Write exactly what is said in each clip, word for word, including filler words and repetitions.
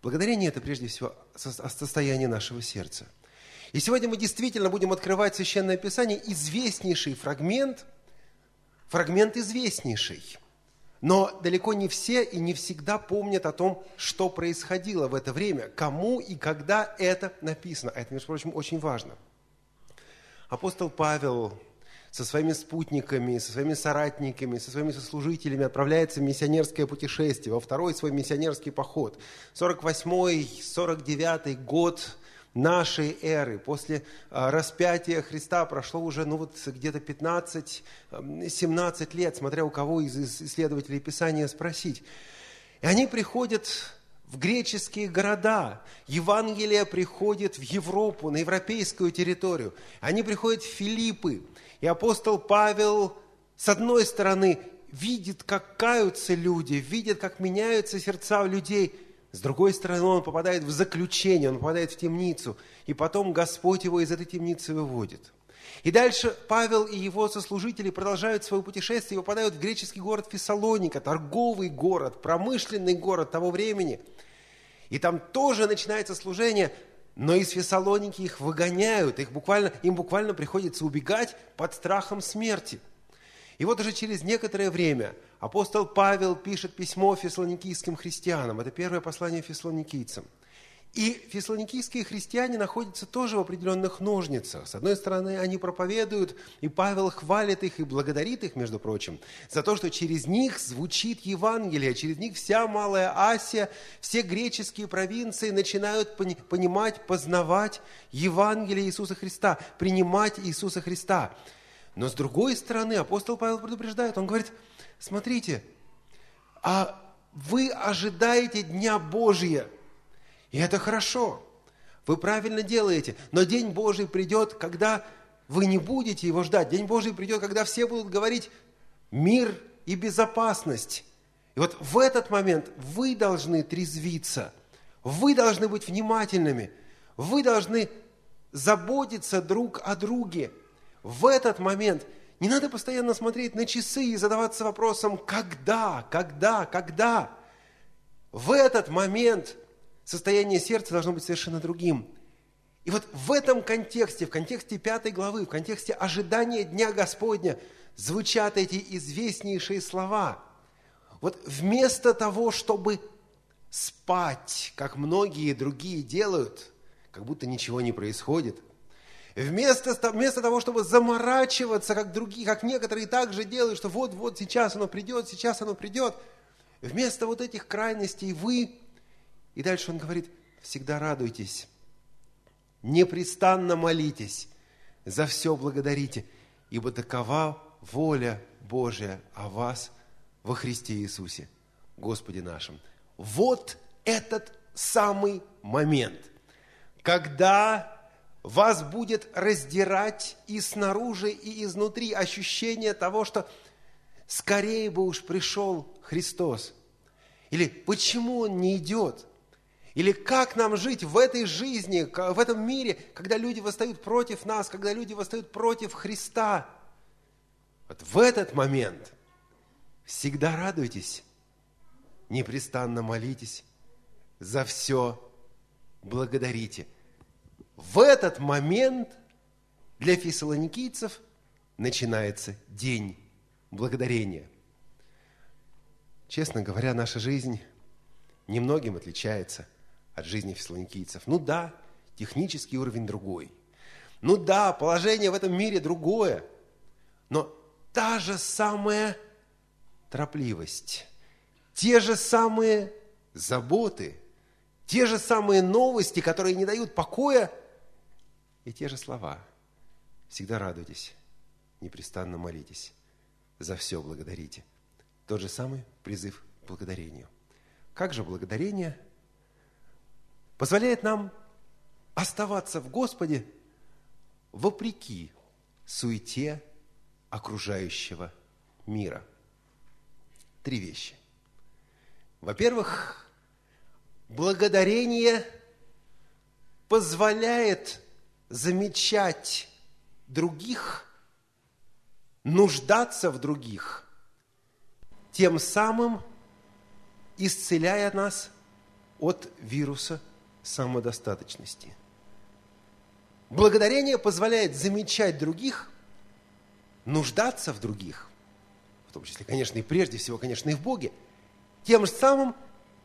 Благодарение – это прежде всего состояние нашего сердца. И сегодня мы действительно будем открывать Священное Писание, известнейший фрагмент, фрагмент известнейший. Но далеко не все и не всегда помнят о том, что происходило в это время, кому и когда это написано. Это, между прочим, очень важно. Апостол Павел со своими спутниками, со своими соратниками, со своими сослужителями отправляется в миссионерское путешествие, во второй свой миссионерский поход. сорок восьмой - сорок девятый год нашей эры. После распятия Христа прошло уже ну, вот, где-то пятнадцать-семнадцать лет, смотря у кого из исследователей Писания спросить. И они приходят в греческие города. Евангелие приходит в Европу, на европейскую территорию. Они приходят в Филиппы. И апостол Павел, с одной стороны, видит, как каются люди, видит, как меняются сердца людей. С другой стороны, он попадает в заключение, он попадает в темницу. И потом Господь его из этой темницы выводит. И дальше Павел и его сослужители продолжают свое путешествие и попадают в греческий город Фессалоника, торговый город, промышленный город того времени. И там тоже начинается служение, но из Фессалоники их выгоняют, их буквально, им буквально приходится убегать под страхом смерти. И вот уже через некоторое время апостол Павел пишет письмо фессалоникийским христианам. Это первое послание фессалоникийцам. И фессалоникийские христиане находятся тоже в определенных ножницах. С одной стороны, они проповедуют, и Павел хвалит их и благодарит их, между прочим, за то, что через них звучит Евангелие, через них вся Малая Асия, все греческие провинции начинают понимать, познавать Евангелие Иисуса Христа, принимать Иисуса Христа. Но с другой стороны, апостол Павел предупреждает, он говорит, смотрите, а вы ожидаете Дня Божия, и это хорошо, вы правильно делаете, но День Божий придет, когда вы не будете его ждать. День Божий придет, когда все будут говорить мир и безопасность. И вот в этот момент вы должны трезвиться, вы должны быть внимательными, вы должны заботиться друг о друге. В этот момент не надо постоянно смотреть на часы и задаваться вопросом «когда?», «когда?», «когда?». В этот момент состояние сердца должно быть совершенно другим. И вот в этом контексте, в контексте пятой главы, в контексте ожидания Дня Господня звучат эти известнейшие слова. Вот вместо того, чтобы спать, как многие другие делают, как будто ничего не происходит, вместо, вместо того, чтобы заморачиваться, как другие, как некоторые также делают, что вот-вот сейчас оно придет, сейчас оно придет, вместо вот этих крайностей вы... И дальше он говорит, всегда радуйтесь, непрестанно молитесь, за все благодарите, ибо такова воля Божия о вас во Христе Иисусе, Господе нашим. Вот этот самый момент, когда вас будет раздирать и снаружи, и изнутри ощущение того, что скорее бы уж пришел Христос. Или почему Он не идет? Или как нам жить в этой жизни, в этом мире, когда люди восстают против нас, когда люди восстают против Христа? Вот в этот момент всегда радуйтесь, непрестанно молитесь, за все благодарите. В этот момент для фессалоникийцев начинается день благодарения. Честно говоря, наша жизнь немногим отличается от жизни фессалоникийцев. Ну да, технический уровень другой. Ну да, положение в этом мире другое. Но та же самая торопливость, те же самые заботы, те же самые новости, которые не дают покоя, и те же слова. Всегда радуйтесь, непрестанно молитесь, за все благодарите. Тот же самый призыв к благодарению. Как же благодарение позволяет нам оставаться в Господе вопреки суете окружающего мира? Три вещи. Во-первых, благодарение позволяет замечать других, нуждаться в других, тем самым исцеляя нас, от вируса самодостаточности. Благодарение позволяет замечать других, нуждаться в других, в том числе, конечно, и прежде всего, конечно, и в Боге, тем же самым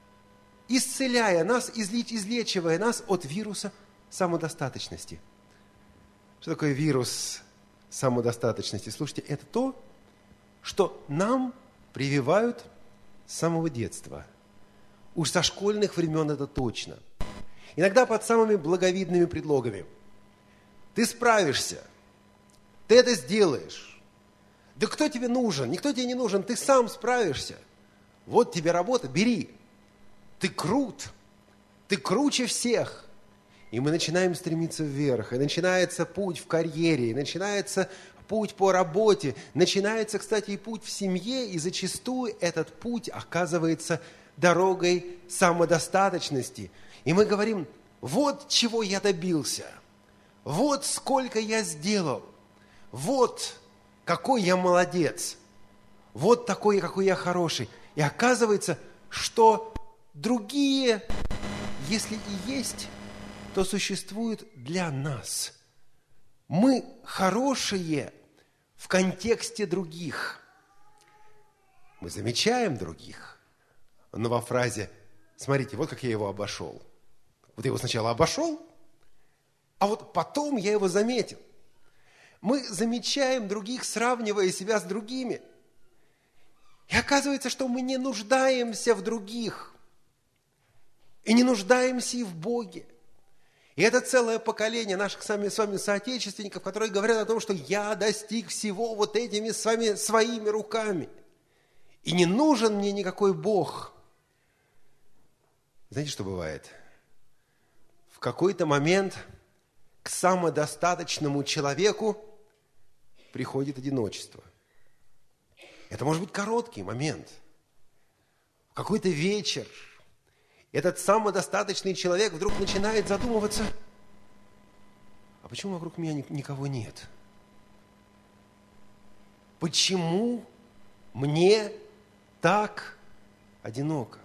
исцеляя нас, излечивая нас от вируса самодостаточности. Что такое вирус самодостаточности? Слушайте, это то, что нам прививают с самого детства. Уж со школьных времен это точно. Иногда под самыми благовидными предлогами. Ты справишься, ты это сделаешь. Да кто тебе нужен? Никто тебе не нужен, ты сам справишься. Вот тебе работа, бери. Ты крут, ты круче всех. И мы начинаем стремиться вверх, и начинается путь в карьере, и начинается путь по работе, начинается, кстати, и путь в семье, и зачастую этот путь оказывается дорогой самодостаточности. И мы говорим, вот чего я добился, вот сколько я сделал, вот какой я молодец, вот такой, какой я хороший. И оказывается, что другие, если и есть, то существуют для нас. Мы хорошие в контексте других. Мы замечаем других, но во фразе «смотрите, вот как я его обошел». Вот я его сначала обошел, а вот потом я его заметил. Мы замечаем других, сравнивая себя с другими. И оказывается, что мы не нуждаемся в других. И не нуждаемся и в Боге. И это целое поколение наших с вами, с вами соотечественников, которые говорят о том, что я достиг всего вот этими с вами, своими руками. И не нужен мне никакой Бог. Знаете, что бывает? В какой-то момент к самодостаточному человеку приходит одиночество. Это может быть короткий момент. В какой-то вечер этот самодостаточный человек вдруг начинает задумываться, а почему вокруг меня никого нет? Почему мне так одиноко?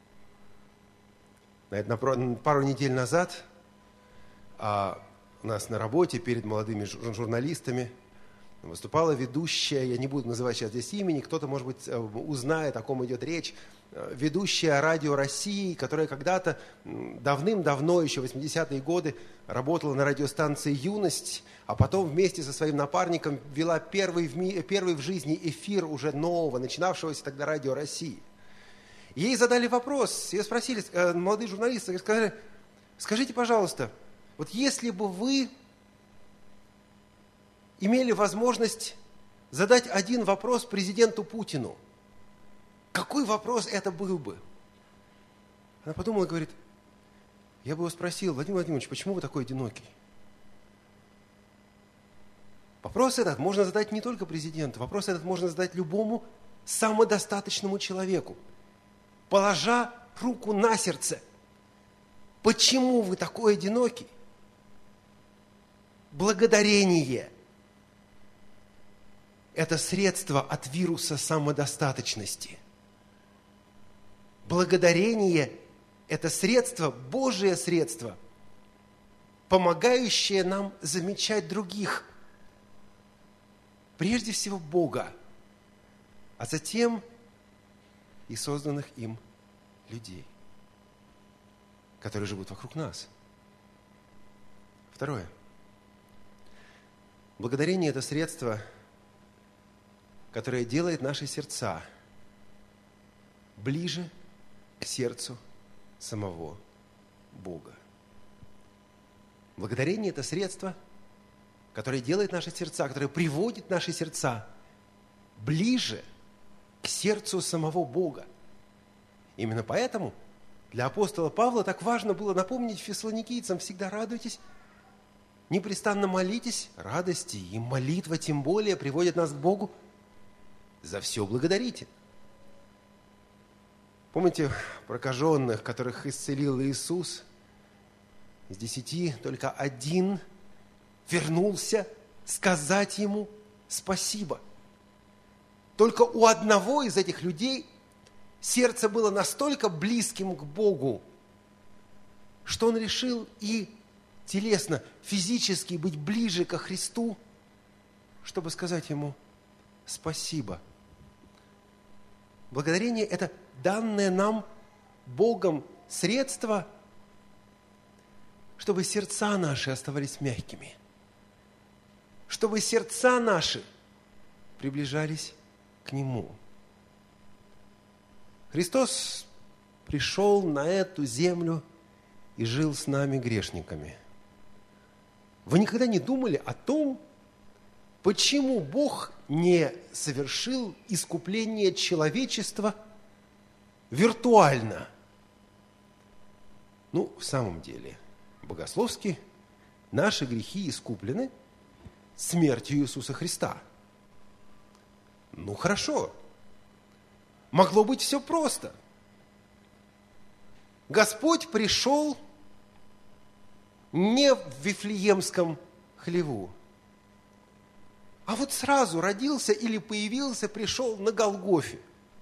На пару недель назад а, у нас на работе перед молодыми журналистами выступала ведущая, я не буду называть сейчас здесь имени, кто-то, может быть, узнает, о ком идет речь, ведущая Радио России, которая когда-то давным-давно, еще в восьмидесятые годы, работала на радиостанции «Юность», а потом вместе со своим напарником вела первый в, ми... первый в жизни эфир уже нового, начинавшегося тогда Радио России. Ей задали вопрос, ее спросили, молодые журналисты, сказали, скажите, пожалуйста, вот если бы вы имели возможность задать один вопрос президенту Путину, какой вопрос это был бы? Она подумала и говорит, я бы его спросил, Владимир Владимирович, почему вы такой одинокий? Вопрос этот можно задать не только президенту, вопрос этот можно задать любому самодостаточному человеку, положа руку на сердце. Почему вы такой одинокий? Благодарение – это средство от вируса самодостаточности. Благодарение – это средство, Божие средство, помогающее нам замечать других. Прежде всего Бога, а затем и созданных им людей, которые живут вокруг нас. Второе. Благодарение – это средство, которое делает наши сердца ближе к сердцу самого Бога. Благодарение – это средство, которое делает наши сердца, которое приводит наши сердца ближе к сердцу самого Бога. Именно поэтому для апостола Павла так важно было напомнить фессалоникийцам: всегда радуйтесь, непрестанно молитесь, радости и молитва тем более приводит нас к Богу. За все благодарите. Помните прокаженных, которых исцелил Иисус? Из десяти только один вернулся сказать Ему спасибо. Только у одного из этих людей сердце было настолько близким к Богу, что он решил и телесно, физически быть ближе ко Христу, чтобы сказать ему спасибо. Благодарение – это данное нам Богом средство, чтобы сердца наши оставались мягкими, чтобы сердца наши приближались к Нему. Христос пришел на эту землю и жил с нами грешниками. Вы никогда не думали о том, почему Бог не совершил искупление человечества виртуально? Ну, в самом деле, богословски наши грехи искуплены смертью Иисуса Христа. Ну, хорошо. Могло быть все просто. Господь пришел не в Вифлеемском хлеву, а вот сразу родился или появился, пришел на Голгофе.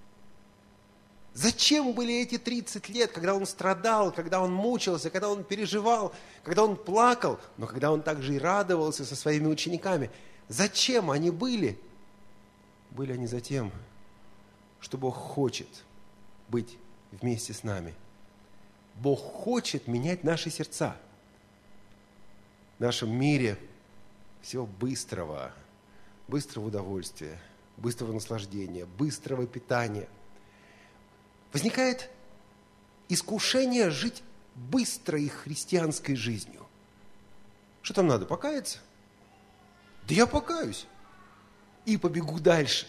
Зачем были эти тридцать лет, когда он страдал, когда он мучился, когда он переживал, когда он плакал, но когда он также и радовался со своими учениками? Зачем они были? Были они за тем, что Бог хочет быть вместе с нами. Бог хочет менять наши сердца. В нашем мире всего быстрого, быстрого удовольствия, быстрого наслаждения, быстрого питания. Возникает искушение жить быстрой христианской жизнью. Что там надо, покаяться? Да я покаюсь и побегу дальше.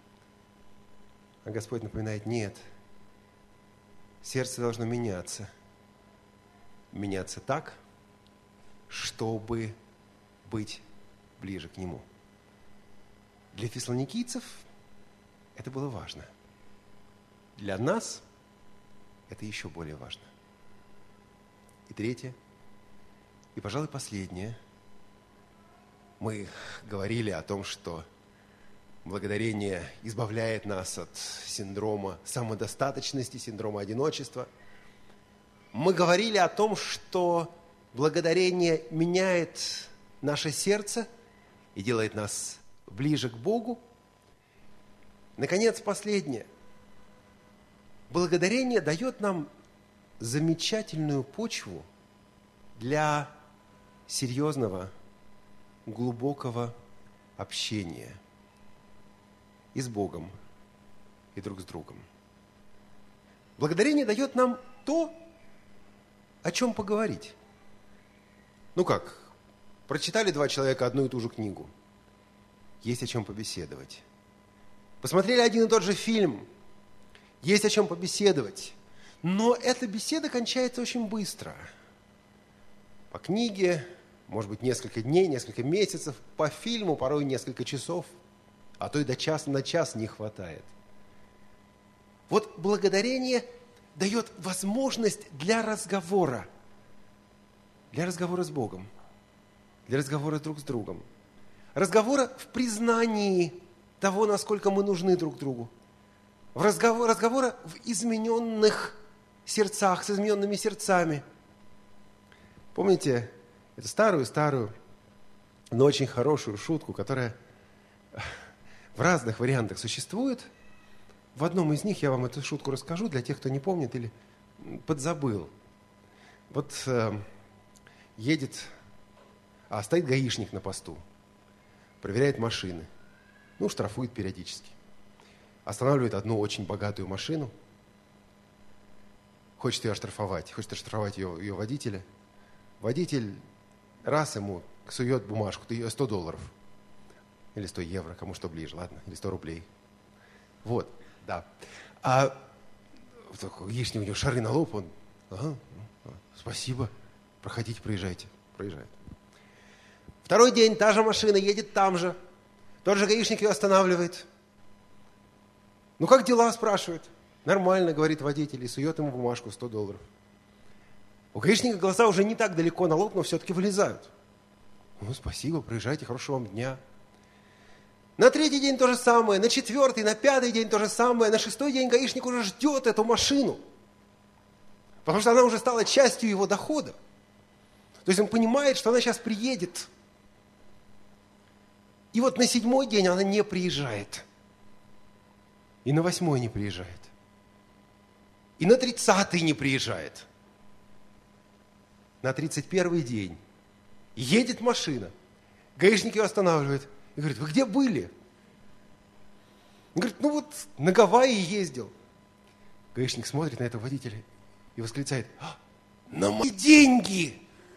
А Господь напоминает, нет, сердце должно меняться. Меняться так, чтобы быть ближе к Нему. Для фессалоникийцев это было важно. Для нас это еще более важно. И третье, и, пожалуй, последнее. Мы говорили о том, что благодарение избавляет нас от синдрома самодостаточности, синдрома одиночества. Мы говорили о том, что благодарение меняет наше сердце и делает нас ближе к Богу. Наконец, последнее. Благодарение дает нам замечательную почву для серьезного, глубокого общения и с Богом, и друг с другом. Благодарение дает нам то, о чем поговорить. Ну как, прочитали два человека одну и ту же книгу. Есть о чем побеседовать. Посмотрели один и тот же фильм. Есть о чем побеседовать. Но эта беседа кончается очень быстро. По книге, может быть, несколько дней, несколько месяцев. По фильму порой несколько часов. А то и до часа на час не хватает. Вот благодарение дает возможность для разговора. Для разговора с Богом. Для разговора друг с другом. Разговора в признании того, насколько мы нужны друг другу. В разговор, разговора в измененных сердцах, с измененными сердцами. Помните эту старую-старую, но очень хорошую шутку, которая в разных вариантах существует? В одном из них я вам эту шутку расскажу для тех, кто не помнит или подзабыл. Вот э, едет, а стоит гаишник на посту, проверяет машины, ну, штрафует периодически. Останавливает одну очень богатую машину, хочет ее оштрафовать, хочет оштрафовать ее, ее водителя. Водитель раз ему сует бумажку, сто долларов, или сто евро, кому что ближе, ладно, или сто рублей. Вот, да. А гаишник, у него шары на лоб, он, ага, спасибо, проходите, проезжайте, проезжает. Второй день та же машина едет там же, тот же гаишник ее останавливает. Ну, как дела, спрашивает. Нормально, говорит водитель, и сует ему бумажку сто долларов. У гаишника глаза уже не так далеко на лоб, но все-таки вылезают. Ну, спасибо, проезжайте, хорошего вам дня. На третий день то же самое, на четвертый, на пятый день то же самое, на шестой день гаишник уже ждет эту машину. Потому что она уже стала частью его дохода. То есть он понимает, что она сейчас приедет. И вот на седьмой день она не приезжает. И на восьмой не приезжает. И на тридцатый не приезжает. На тридцать первый день едет машина. Гаишник ее останавливает и говорит: вы где были? Он говорит: ну вот на Гавайи ездил. Гаишник смотрит на этого водителя и восклицает: а, на мои деньги!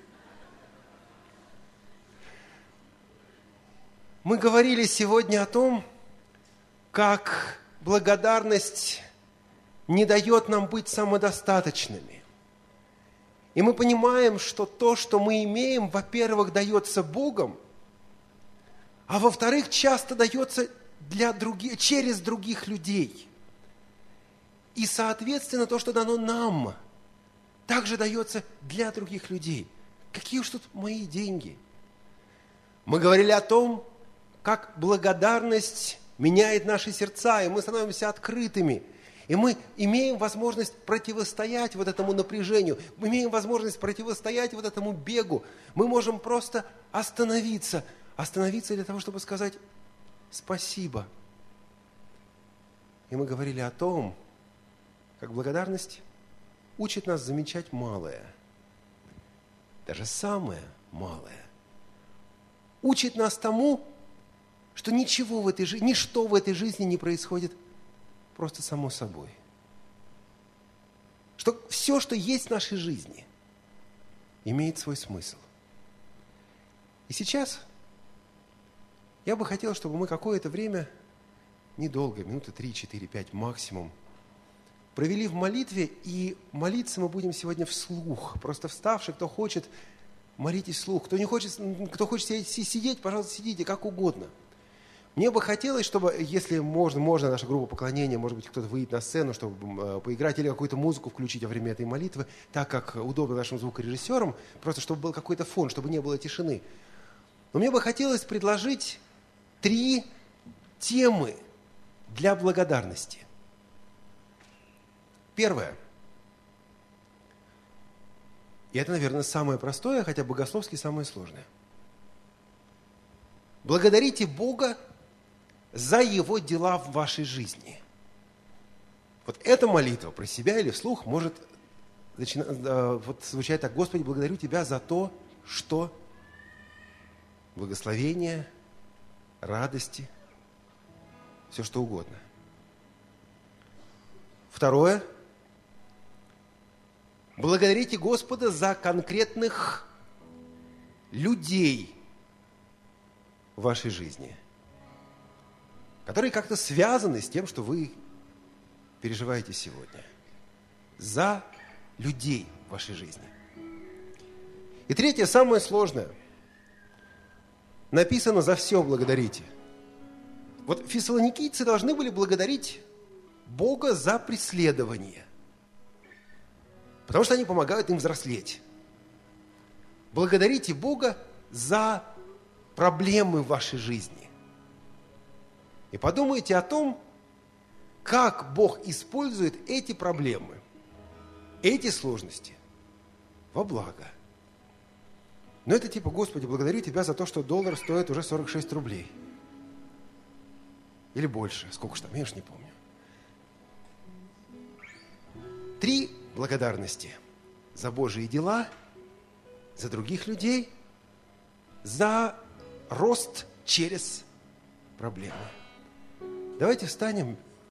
Мы говорили сегодня о том, как благодарность не дает нам быть самодостаточными. И мы понимаем, что то, что мы имеем, во-первых, дается Богом, а во-вторых, часто дается для других, через других людей. И, соответственно, то, что дано нам, также дается для других людей. Какие уж тут мои деньги? Мы говорили о том, как благодарность меняет наши сердца, и мы становимся открытыми. И мы имеем возможность противостоять вот этому напряжению, мы имеем возможность противостоять вот этому бегу. Мы можем просто остановиться, остановиться для того, чтобы сказать спасибо. И мы говорили о том, как благодарность учит нас замечать малое, даже самое малое. Учит нас тому, что ничего в этой жизни, ничто в этой жизни не происходит просто само собой. Что все, что есть в нашей жизни, имеет свой смысл. И сейчас я бы хотел, чтобы мы какое-то время, недолго, минуты три, четыре, пять максимум, провели в молитве, и молиться мы будем сегодня вслух. Просто вставший, кто хочет, молитесь вслух. Кто не хочет, кто хочет сидеть, пожалуйста, сидите, как угодно. Мне бы хотелось, чтобы, если можно, можно наша группа поклонения, может быть, кто-то выйдет на сцену, чтобы поиграть или какую-то музыку включить во время этой молитвы, так как удобно нашим звукорежиссерам, просто чтобы был какой-то фон, чтобы не было тишины. Но мне бы хотелось предложить три темы для благодарности. Первое. И это, наверное, самое простое, хотя богословски самое сложное. Благодарите Бога за Его дела в вашей жизни. Вот эта молитва про себя или вслух может начина... вот звучать так: Господи, благодарю Тебя за то, что благословение, радости, все что угодно. Второе. Благодарите Господа за конкретных людей в вашей жизни, которые как-то связаны с тем, что вы переживаете сегодня. За людей в вашей жизни. И третье, самое сложное. Написано: за все благодарите. Вот фессалоникийцы должны были благодарить Бога за преследование, потому что они помогают им взрослеть. Благодарите Бога за проблемы в вашей жизни. И подумайте о том, как Бог использует эти проблемы, эти сложности во благо. Но это типа: Господи, благодарю Тебя за то, что доллар стоит уже сорок шесть рублей. Или больше. Сколько же там, я уж не помню. Три благодарности: за Божьи дела, за других людей, за рост через проблемы. Давайте встанем